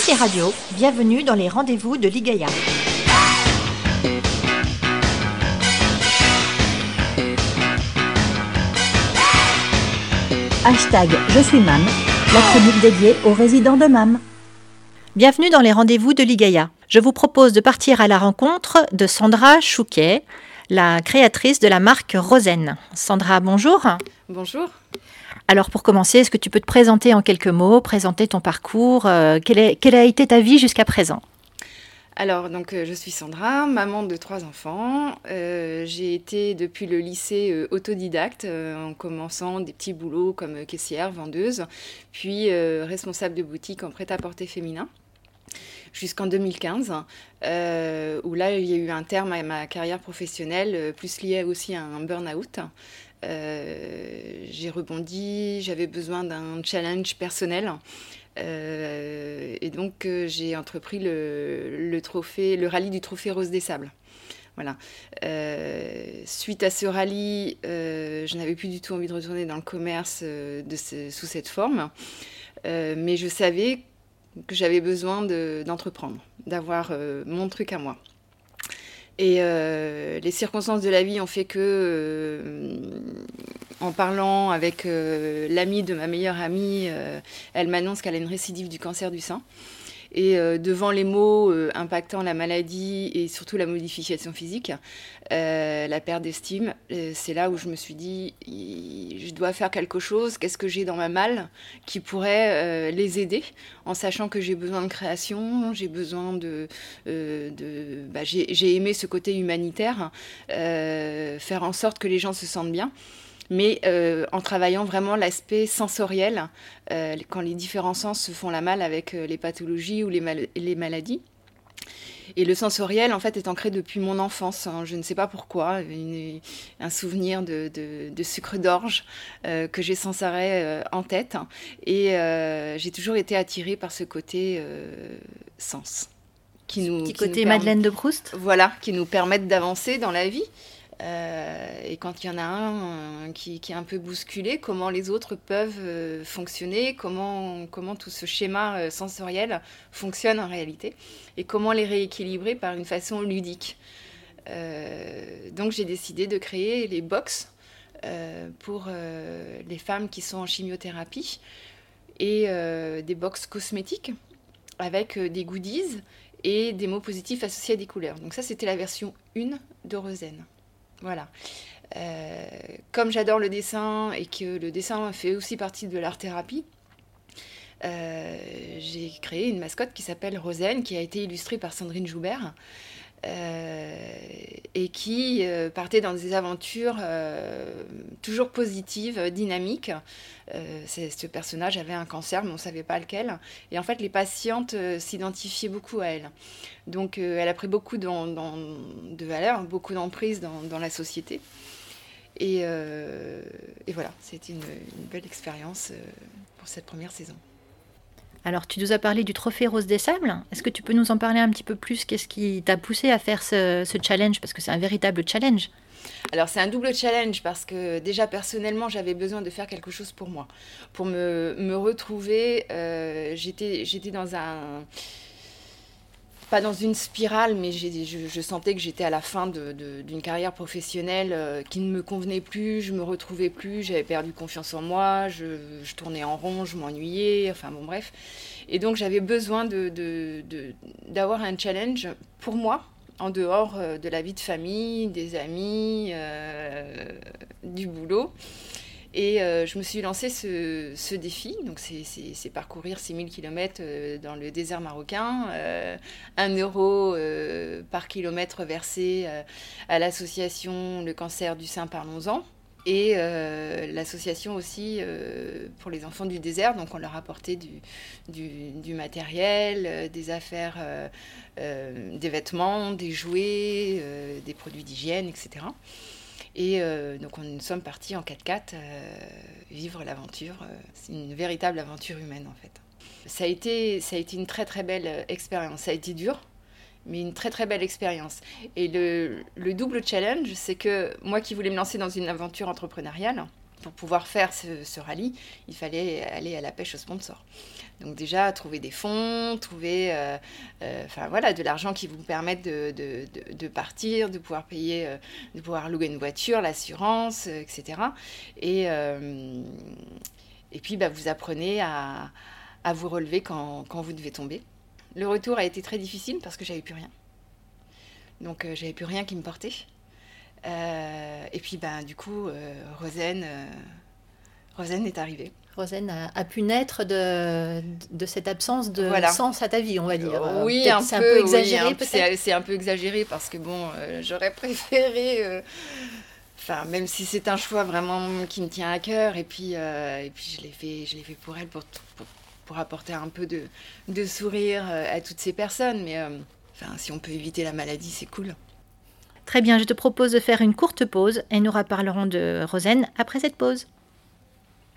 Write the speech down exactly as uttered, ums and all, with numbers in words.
Cité Radio, bienvenue dans les rendez-vous de l'I G A I A. Hashtag Je suis M A M, la chronique dédiée aux résidents de M A M. Bienvenue dans les rendez-vous de l'I G A I A. Je vous propose de partir à la rencontre de Sandra Chouquet, la créatrice de la marque Rosen. Sandra, bonjour. Bonjour. Alors pour commencer, est-ce que tu peux te présenter en quelques mots, présenter ton parcours, euh, quelle, est, quelle a été ta vie jusqu'à présent ? Alors, donc, euh, je suis Sandra, maman de trois enfants. Euh, j'ai été depuis le lycée euh, autodidacte, euh, en commençant des petits boulots comme euh, caissière, vendeuse, puis euh, responsable de boutique en prêt-à-porter féminin, jusqu'en deux mille quinze, euh, où là, il y a eu un terme à ma carrière professionnelle, euh, plus lié aussi à un burn-out. Euh, j'ai rebondi, j'avais besoin d'un challenge personnel. Euh, et donc euh, j'ai entrepris le, le trophée, le rallye du trophée Rose des Sables. Voilà. Euh, suite à ce rallye, euh, je n'avais plus du tout envie de retourner dans le commerce euh, de ce, sous cette forme, euh, mais je savais que j'avais besoin de, d'entreprendre, d'avoir euh, mon truc à moi. Et euh, les circonstances de la vie ont fait que, euh, en parlant avec euh, l'amie de ma meilleure amie, euh, elle m'annonce qu'elle a une récidive du cancer du sein. Et euh, devant les mots euh, impactant la maladie et surtout la modification physique, euh, la perte d'estime, euh, c'est là où je me suis dit, je dois faire quelque chose, qu'est-ce que j'ai dans ma malle qui pourrait euh, les aider, en sachant que j'ai besoin de création, j'ai besoin de... Euh, de bah, j'ai, j'ai aimé ce côté humanitaire, euh, faire en sorte que les gens se sentent bien. Mais euh, en travaillant vraiment l'aspect sensoriel, euh, quand les différents sens se font la malle avec euh, les pathologies ou les, mal- les maladies. Et le sensoriel, en fait, est ancré depuis mon enfance. Hein, je ne sais pas pourquoi. Une, un souvenir de, de, de sucre d'orge euh, que j'ai sans arrêt euh, en tête. Et euh, j'ai toujours été attirée par ce côté euh, sens. Qui nous, petit qui côté nous permet, Madeleine de Proust. Voilà, qui nous permettent d'avancer dans la vie. Euh, et quand il y en a un euh, qui, qui est un peu bousculé, comment les autres peuvent euh, fonctionner, comment, comment tout ce schéma euh, sensoriel fonctionne en réalité, et comment les rééquilibrer par une façon ludique. Euh, donc j'ai décidé de créer les box euh, pour euh, les femmes qui sont en chimiothérapie, et euh, des box cosmétiques avec euh, des goodies et des mots positifs associés à des couleurs. Donc ça, c'était la version un de Rosen. Voilà. Euh, comme j'adore le dessin et que le dessin fait aussi partie de l'art-thérapie, euh, j'ai créé une mascotte qui s'appelle Rosen, qui a été illustrée par Sandrine Joubert, euh, et qui euh, partait dans des aventures euh, toujours positives, dynamiques. Euh, c'est, ce personnage avait un cancer, mais on ne savait pas lequel. Et en fait, les patientes euh, s'identifiaient beaucoup à elle. Donc, euh, elle a pris beaucoup dans, dans, de valeur, beaucoup d'emprise dans, dans la société. Et, euh, et voilà, c'était une, une belle expérience euh, pour cette première saison. Alors, tu nous as parlé du trophée Rose des Sables. Est-ce que tu peux nous en parler un petit peu plus ? Qu'est-ce qui t'a poussé à faire ce, ce challenge ? Parce que c'est un véritable challenge. Alors, c'est un double challenge parce que déjà, personnellement, j'avais besoin de faire quelque chose pour moi. Pour me, me retrouver, euh, j'étais, j'étais dans un... Pas dans une spirale, mais j'ai, je, je sentais que j'étais à la fin de, de, d'une carrière professionnelle euh, qui ne me convenait plus, je me retrouvais plus, j'avais perdu confiance en moi, je, je tournais en rond, je m'ennuyais, enfin bon bref. Et donc j'avais besoin de, de, de, d'avoir un challenge pour moi, en dehors euh, de la vie de famille, des amis, euh, du boulot. Et euh, je me suis lancé ce, ce défi, donc c'est, c'est, c'est parcourir six mille kilomètres euh, dans le désert marocain, euh, un euro euh, par kilomètre versé euh, à l'association Le Cancer du Sein Parlons-en, et euh, l'association aussi euh, pour les enfants du désert, donc on leur apportait du, du, du matériel, euh, des affaires, euh, euh, des vêtements, des jouets, euh, des produits d'hygiène, et cetera. Et euh, donc, on, nous sommes partis en quatre-quatre euh, vivre l'aventure. Euh, c'est une véritable aventure humaine, en fait. Ça a été, ça a été une très, très belle expérience. Ça a été dur, mais une très, très belle expérience. Et le, le double challenge, c'est que moi qui voulais me lancer dans une aventure entrepreneuriale, pour pouvoir faire ce, ce rallye, il fallait aller à la pêche aux sponsors. Donc déjà, trouver des fonds, trouver euh, euh, enfin, voilà, de l'argent qui vous permette de, de, de, de partir, de pouvoir payer, euh, de pouvoir louer une voiture, l'assurance, euh, et cetera. Et, euh, et puis, bah, vous apprenez à, à vous relever quand, quand vous devez tomber. Le retour a été très difficile parce que j'avais plus rien. Donc, euh, j'avais plus rien qui me portait. Euh, et puis, bah, du coup, euh, Rosen, euh, Rosen est arrivée. Rosen a, a pu naître de, de cette absence de Voilà. sens à ta vie, on va dire. Euh, oui, peut-être un c'est peu, un peu exagéré, oui, un, peut-être. C'est, c'est un peu exagéré parce que bon, euh, j'aurais préféré, euh, enfin, même si c'est un choix vraiment qui me tient à cœur, et puis, euh, et puis je l'ai fait, je l'ai fait pour elle, pour, pour, pour apporter un peu de, de sourire à toutes ces personnes. Mais euh, enfin, si on peut éviter la maladie, c'est cool. Très bien, je te propose de faire une courte pause et nous reparlerons de Rosen après cette pause.